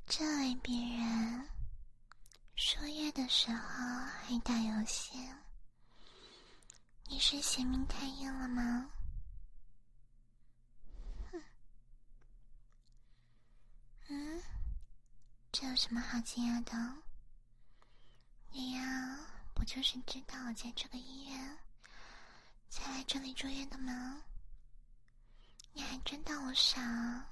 这位病人，输液的时候还打有血，你是嫌命太硬了吗？这有什么好惊讶的？你呀，不就是知道我在这个医院，才来这里住院的吗？你还真当我傻啊？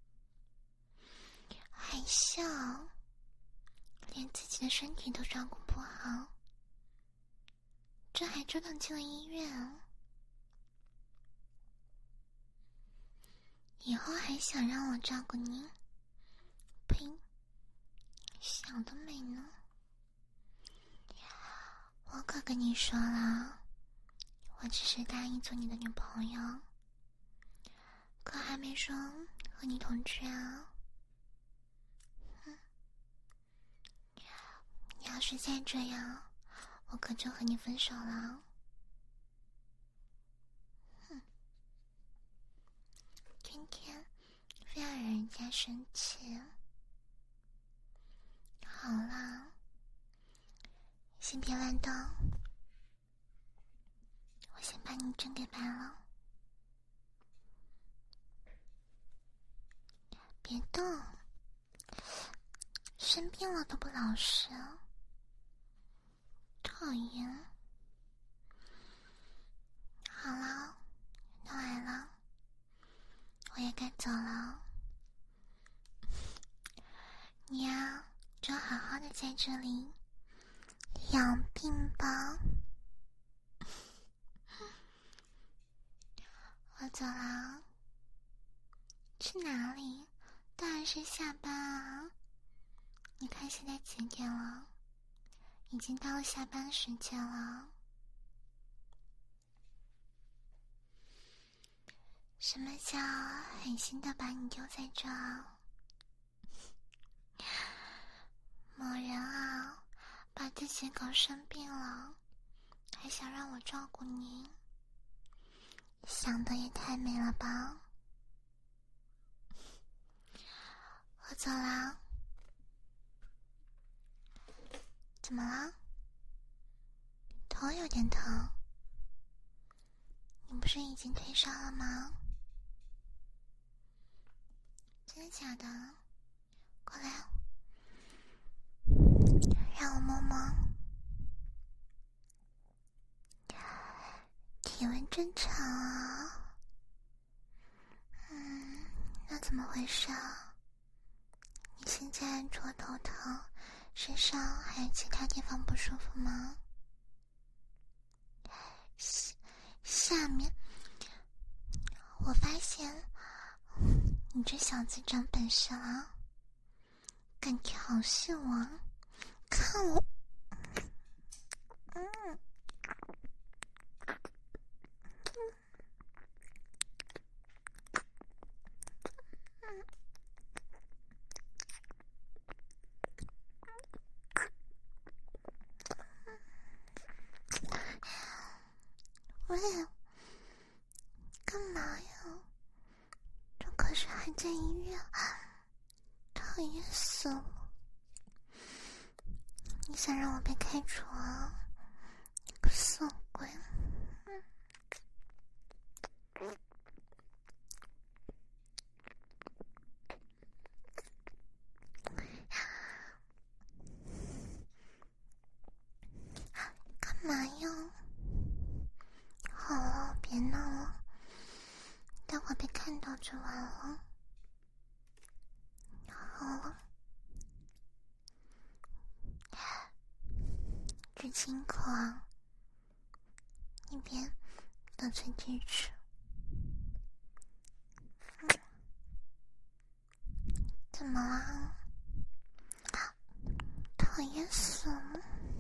还笑，连自己的身体都照顾不好，这还折腾进了医院？以后还想让我照顾你？呸！想得美呢！我可跟你说了，我只是答应做你的女朋友，可还没说和你同居啊。你要是再这样，我可就和你分手了。天天非要让人家生气。好啦，先别乱动，我先把你针给拔了。别动，生病了都不老实，讨厌。好了，都来了，我也该走了。你呀，就好好的在这里养病吧。我走了。去哪里？当然是下班啊。你看现在几点了？已经到了下班的时间了。什么叫狠心的把你丢在这儿？某人啊，把自己搞生病了，还想让我照顾你，想的也太美了吧。我走啦。怎么了？头有点疼。你不是已经退烧了吗？真的假的？过来，让我摸摸。体温正常啊。那怎么回事啊？你现在除了头疼，身上还有其他地方不舒服吗？下面，我发现你这小子长本事了，敢挑衅我，看我，喂，干嘛呀？这可是还在医院，讨厌死了！你想让我被开除啊？你个色鬼！干嘛呀？好了，别闹了，待会被看到就完了。好了，只亲口啊，一边得寸进尺。怎么了？讨厌死了！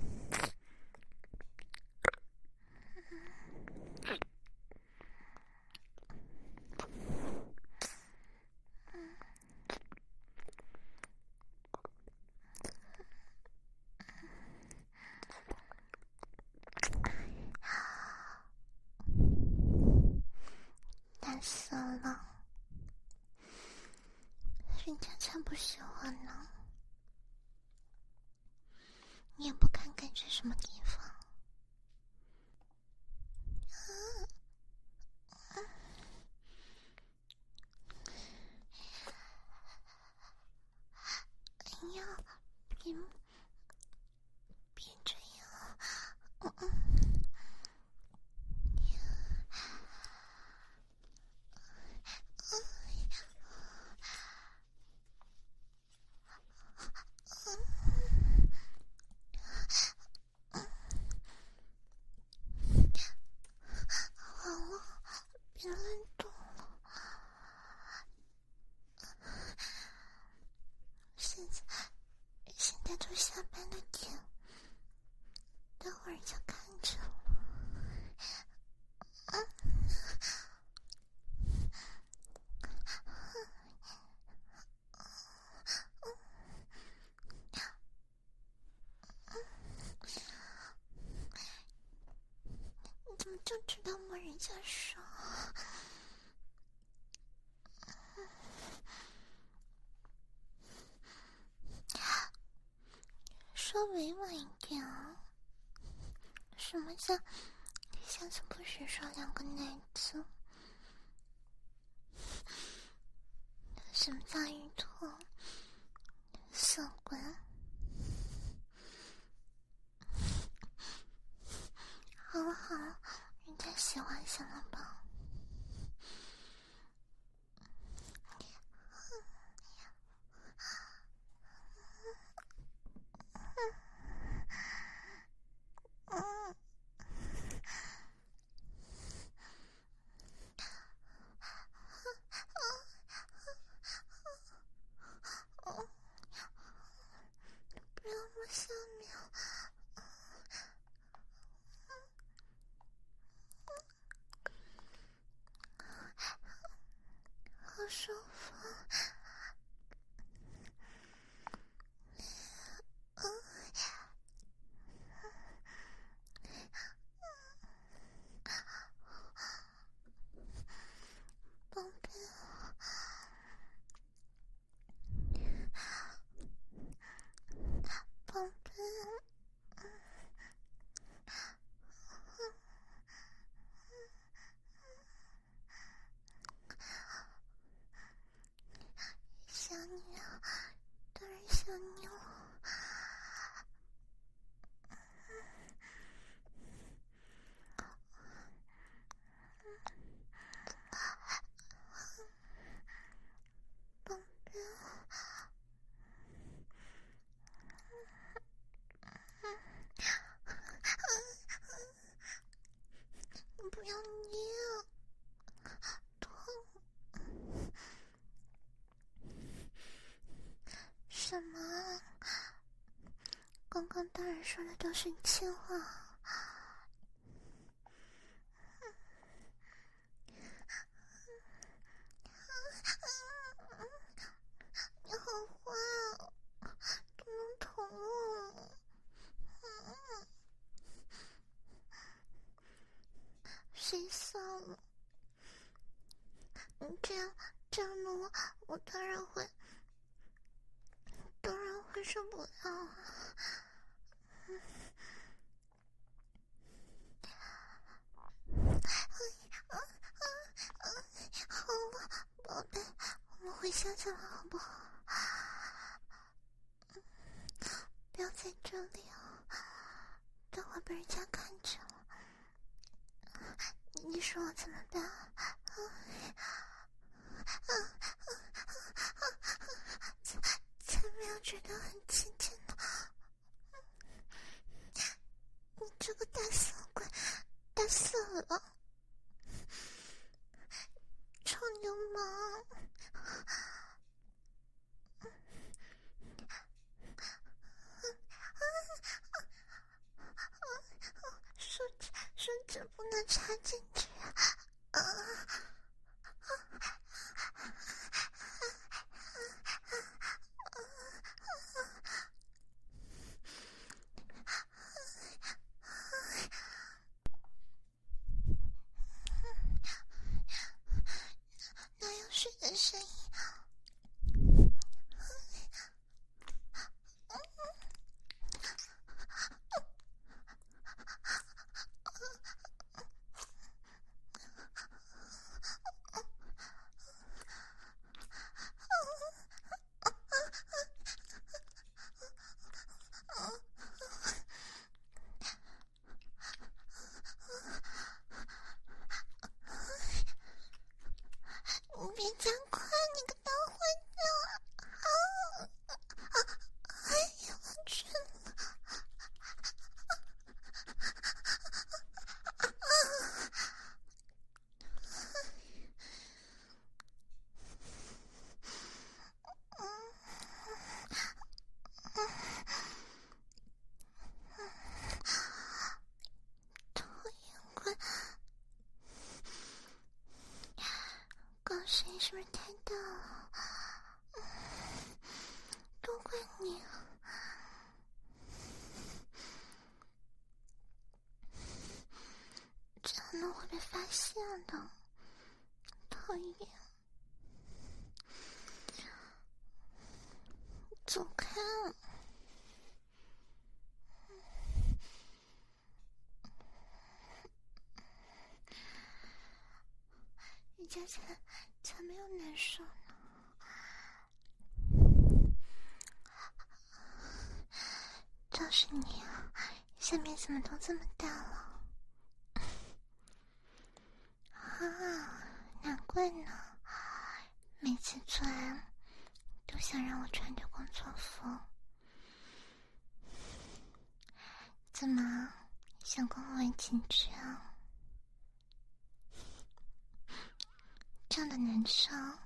烦死了，人家才不喜欢呢。 你也不看看是什么地方？哎呀，别这样！完了，别乱动了。现在都下班的点，待会儿就看着了。你怎么就知道摸人家手？说委婉一点啊！什么叫下次不许说2个奶字？什么叫鱼兔？色鬼？好了好了，人家喜欢什么吧？不要摸下面，好舒服。宝贝，宝贝，想你啊，当然想你了。宝贝，你不要捏，痛！什么？刚刚大人说的都是气话。你好坏哦，都能捅我。谁笑了？你这样的我当然会受不了啊。好了，宝贝，我们回家去了，好不好？不要在这里啊，待会被人家看见了，你说我怎么办？才没有觉得很亲切呢。你这个大色鬼，大色狼，臭流氓！手指不能插进去啊！ 会被发现的，讨厌！走开！瑜伽才没有难受呢。就是你啊，下面怎么都这么大了？啊，难怪呢，每次做爱都想让我穿着工作服。怎么想跟我玩情趣啊？这样的难受？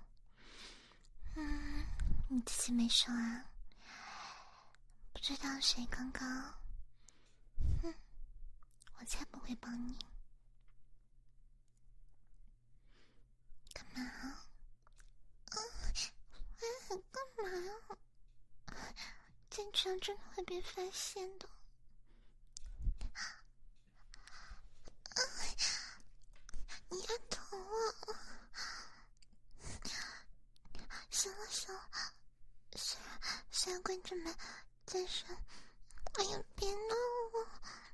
你自己没说啊？不知道谁刚刚？我才不会帮你。干嘛？干嘛呀？这样真的会被发现的。你要疼我？行了行了，虽然观众们在说，哎呀别闹了，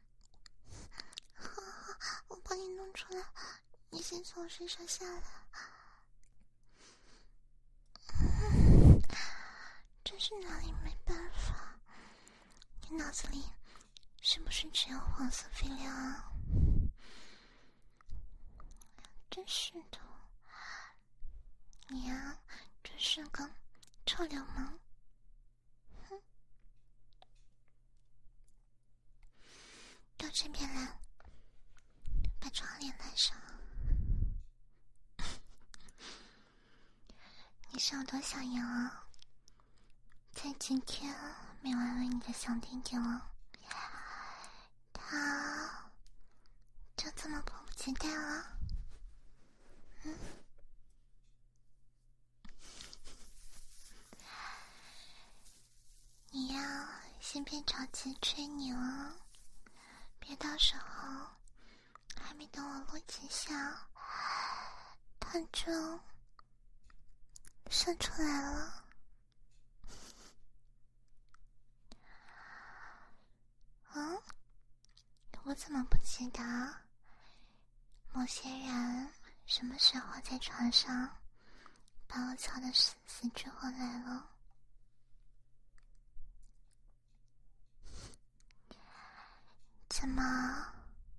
好，我帮你弄出来，你先从我身上下来。真是哪里没办法，你脑子里是不是只有黄色废料啊？真是的，你啊，真是个臭流氓！到这边来，把窗帘拉上。你是有多想要啊？在今天没玩玩你的小弟弟了，他就这么迫不及待了。你要先别着急吹你了，别到时候还没等我录几下，他就射出来了。我怎么不记得某些人什么时候在床上把我操得死去活来了？怎么？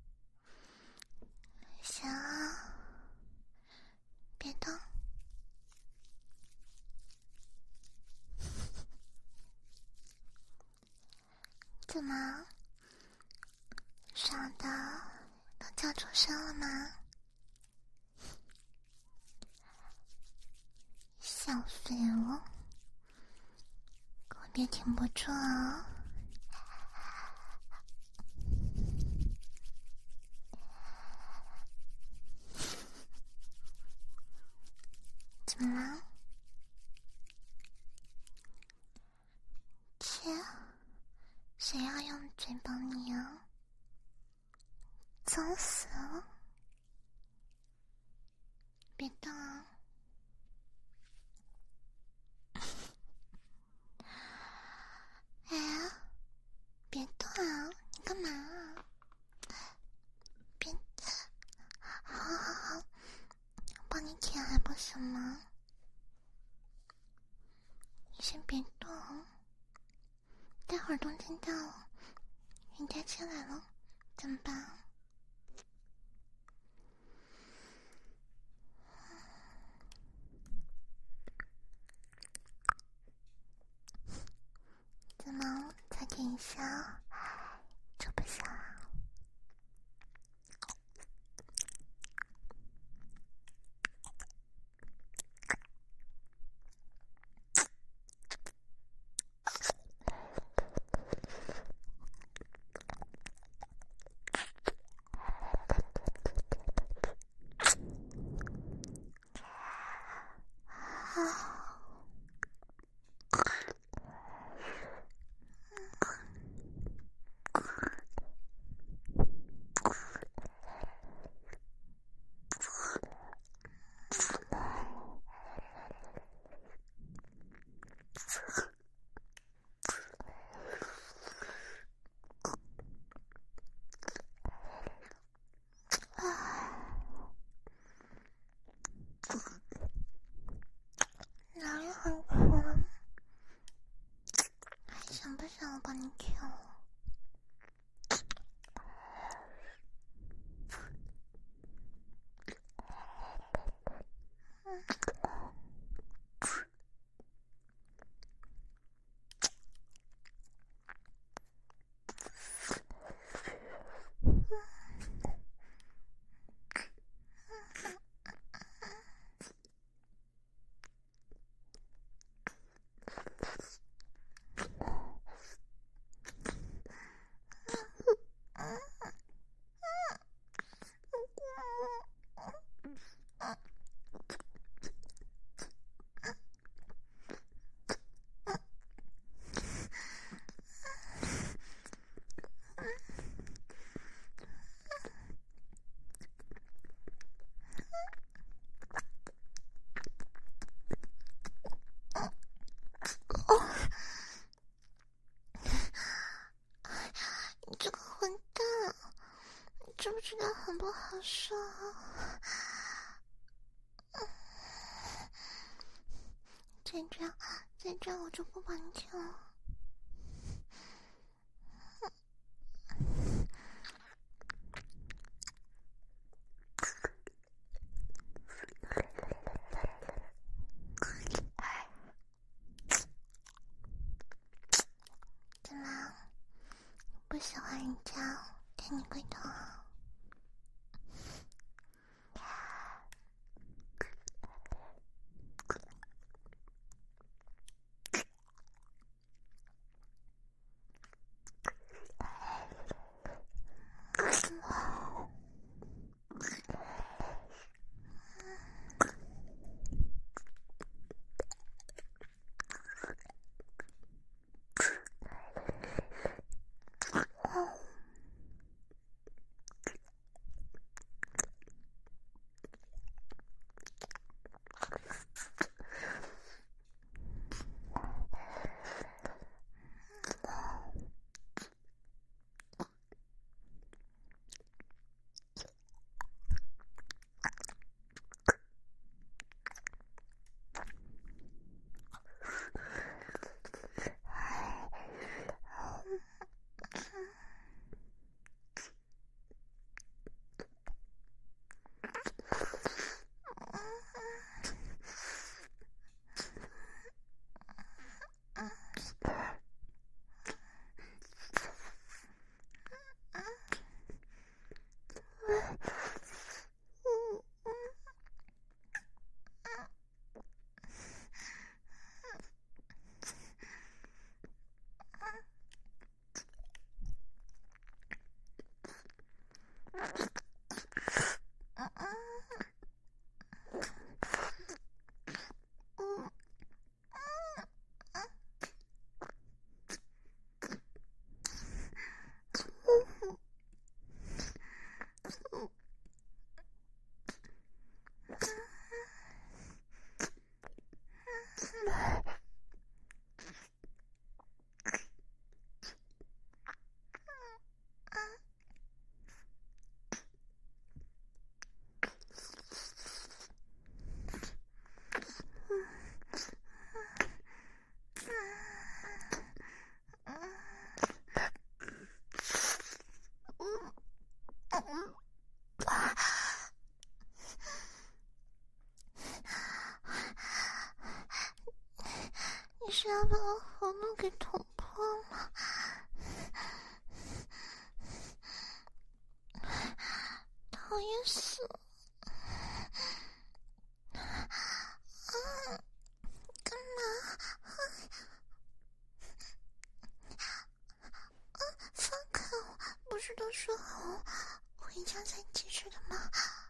行啊，别动。怎么？爽的都叫出声了吗？小废物，可别停不住啊！怎么了？切，谁要用嘴帮你啊？脏死了！别动啊！哎呀，别动啊！你干嘛啊？别，好，帮你舔还不行吗？你先别动，待会儿冬天到了，人家进来了，怎么办？怎么再舔一下就不行了？ 帮你跳。你这个混蛋，你知不知道很不好受啊？再这样我就不帮你跳了。怎么，不喜欢人家给你跪头啊？你是要把我喉咙给捅破吗？讨厌死了！干嘛？放开我！不是都说好回家才结束的吗？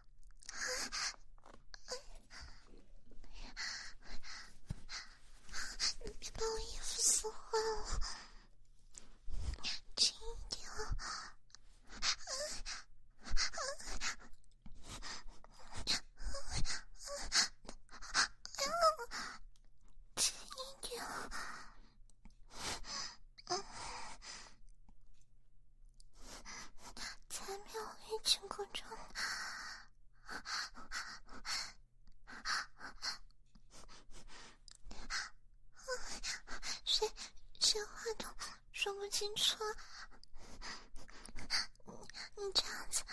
你别把我衣服撕坏了，轻一点啊！轻一点啊！才没有欲擒故纵。谁话清楚。你这样子，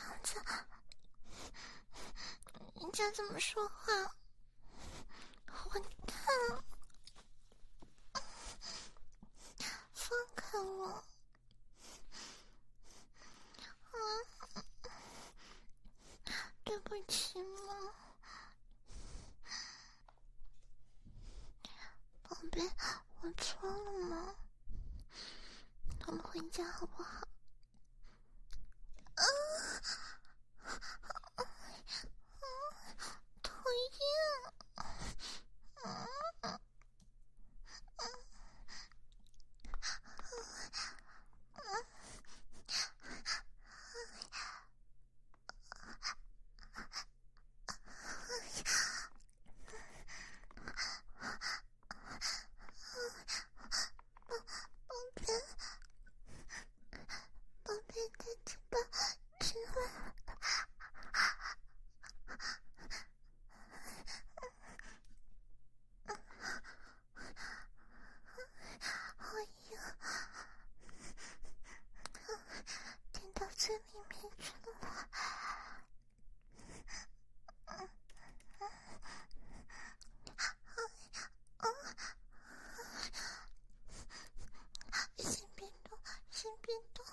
你这样怎么说话？混蛋！放开我！对不起嘛，宝贝，我错了吗？我们回家好不好？讨厌！宝贝的嘴巴吃了。好痒，舔到嘴里面去了。先别动，先别动。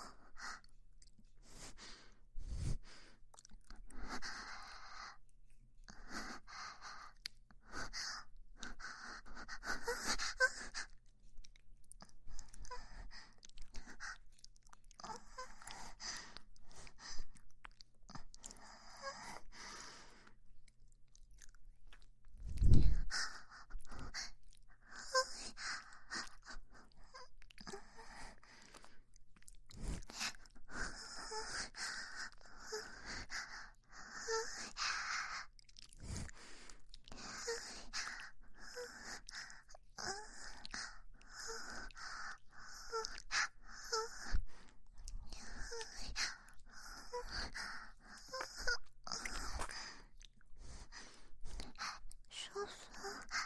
舒服，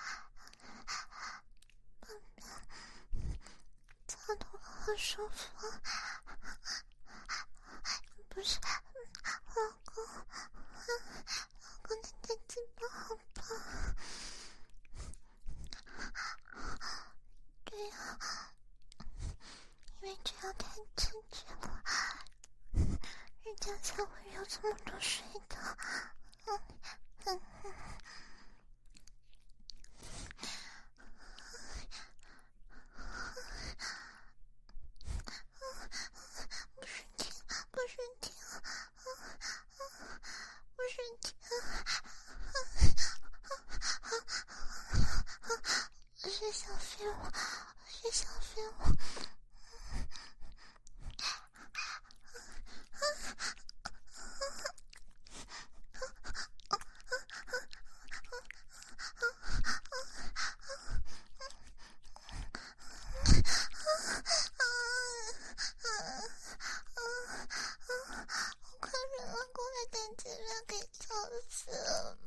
操的我好舒服。不是，老公你的嘴巴好棒。对呀，因为这样太刺激了，人家才会有这么多水的。不是甜，我是小废物，快点了，过来等这边给吵死了。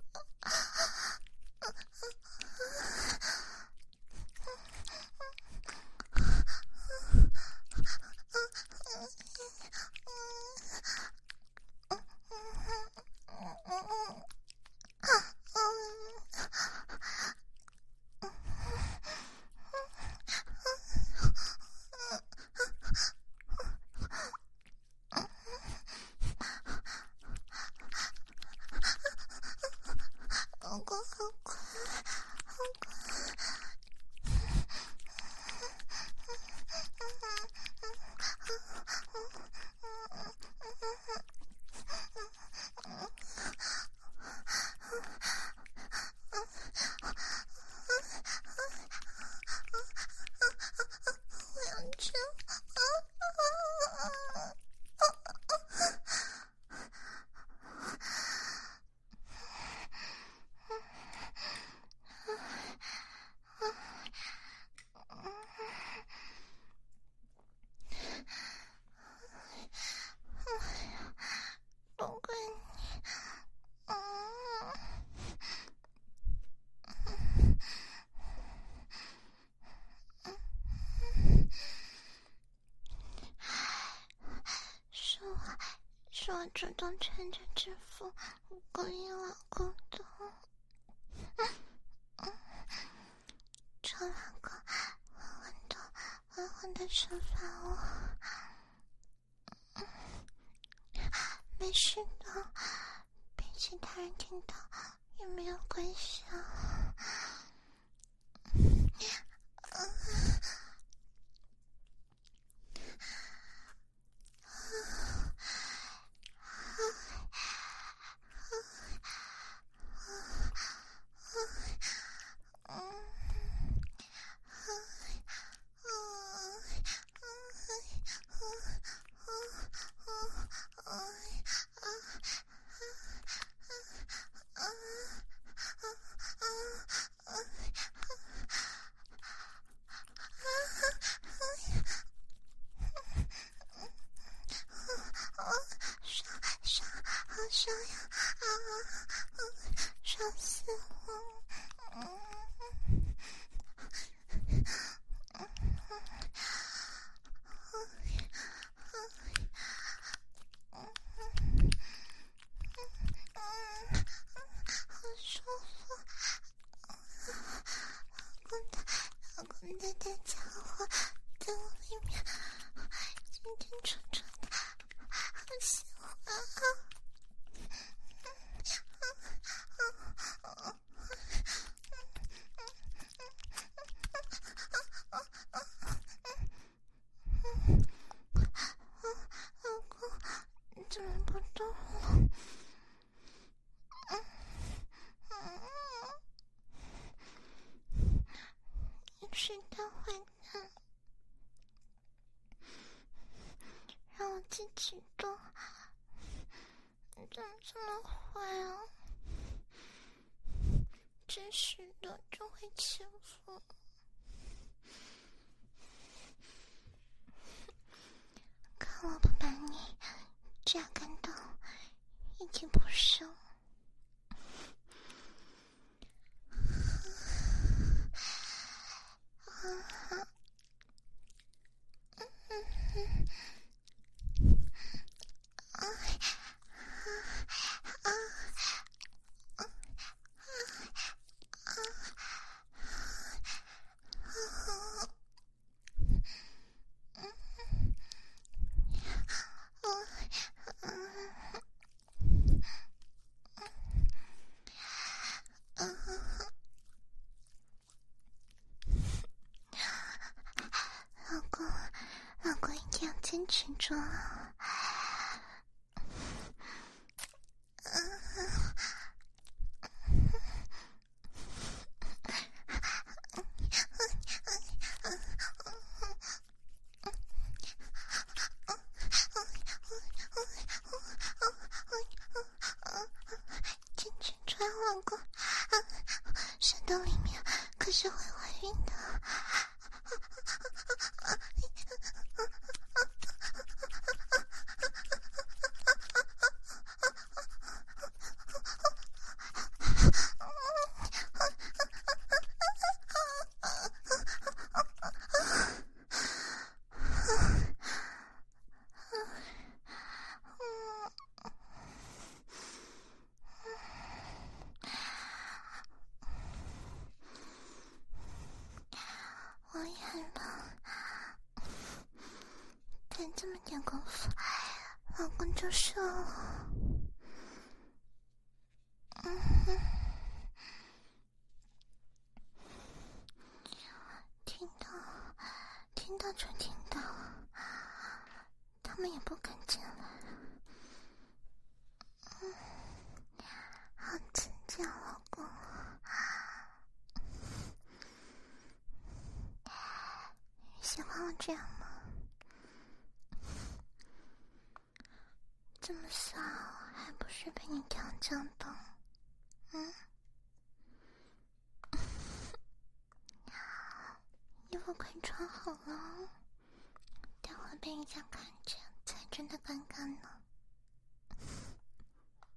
我主动穿着制服勾引老公的。求老公缓缓的惩罚我。没事的，被其他人听到也没有关系啊。爽呀！爽死我！好舒服！老公的大家伙在我里面进进出出的，好喜欢啊！老公，你怎么不动了？你是大坏蛋，让我自己动，你怎么这么坏啊？真是的，就会欺负。看我不把你榨干到一滴不剩。老公一定要坚持住啊！坚持住啊，老公！山洞里面可是会怀孕的。我演了，才这么点功夫，老公就射了。听到就听到，他们也不敢进来。好刺激啊，老公！喜欢我这样吗？这么骚，还不是被你调教的？衣服快穿好了，待会被人家看见才真的尴尬呢。